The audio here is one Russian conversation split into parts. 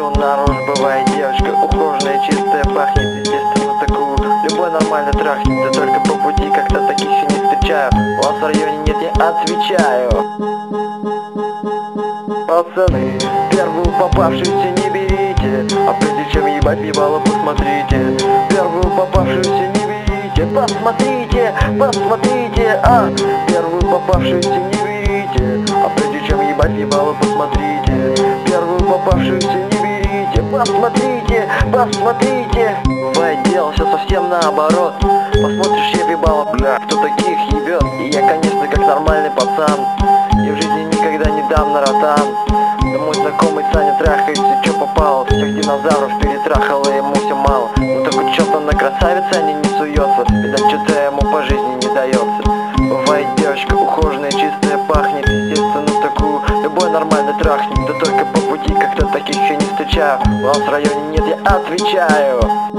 выхожу наружу, бывает девочка ухоженная, чистая, пахнет, естественно, такую любой нормально трахнет. Да только по пути как-то таких еще не встречаю. У вас в районе нет, я отвечаю. Пацаны, первую попавшуюся не берите, а прежде чем ебать ебало, посмотрите. Первую попавшуюся не берите, посмотрите, посмотрите, первую попавшуюся не берите, а прежде чем ебать ебало, посмотрите. Первую попавшуюся не берите, посмотрите, посмотрите. Бывает дело все совсем наоборот. Посмотришь, я ебало, бля, кто таких ебет. И я, конечно, как нормальный пацан, и в жизни никогда не дам на ротан. Да мой знакомый Саня трахается, чё попало. Всех динозавров перетрахал, и ему все мало. Но только чё-то на красавице они не суется. Видать, что-то ему по жизни не дается. Бывает девочка ухоженная, чистая, пахнет, естественно, такую любой нормальный трахнет. Да только по пути как-то таких еще не встречаю. У вас в районе нет, я отвечаю.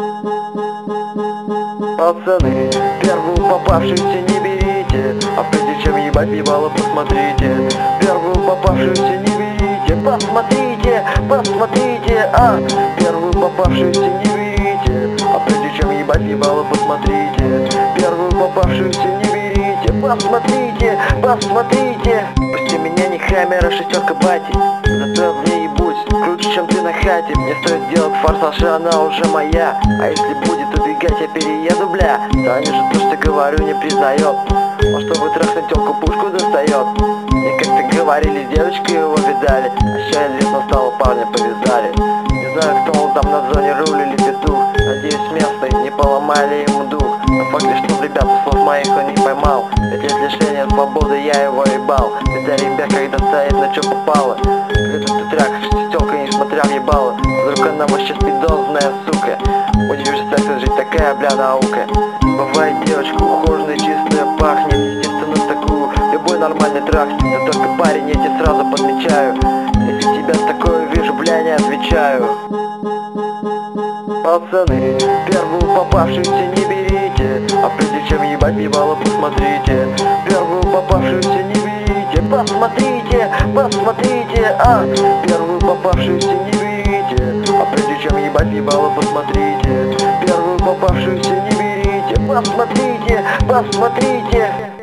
Пацаны, первую попавшуюся не берите, а прежде чем ебать ебало, посмотрите. Первую попавшуюся не берите, посмотрите, посмотрите, первую попавшуюся не берите, а прежде чем ебать ебало, посмотрите. Первую попавшуюся не берите, посмотрите, посмотрите. Пусти меня не хаммер, а шестерка бати, зато в ней ебусь круче, чем ты на хате. Мне стоит делать форсаж, и она уже моя. А если будет убегать, я перееду, бля. Да они же то, что говорю, не признает. Он чтобы трахнуть телку, пушку достает. Мне как-то говорили, с девочкой его видали, а ща известно стало, парня повязали. Не знаю, кто он там на зоне, руль или петух. Надеюсь, местные не поломали ему дух. Но факт лишь, что ребята слов моих он не поймал. 5 лет лишения свободы, я его ебал. Это ребят, когда стоит на чё попало. Когда ты трахаешься с тёлкой, несмотря в ебало. Вдруг она вообще спидозная, сука. Будешь секс жить, такая, бля, наука. Бывает девочка ухоженная, чистая, пахнет, естественно, такую любой нормальный трахнет. Да только парень, я тебе сразу подмечаю. Если тебя с такой вижу, бля, не отвечаю. Пацаны, первую попавшуюся не берите, а прежде чем ебать ебало, посмотрите. Первую попавшуюся не берите, посмотрите, посмотрите, первую попавшуюся не берите, а прежде чем ебать ебало, посмотрите. Первую попавшуюся не берите, посмотрите, посмотрите.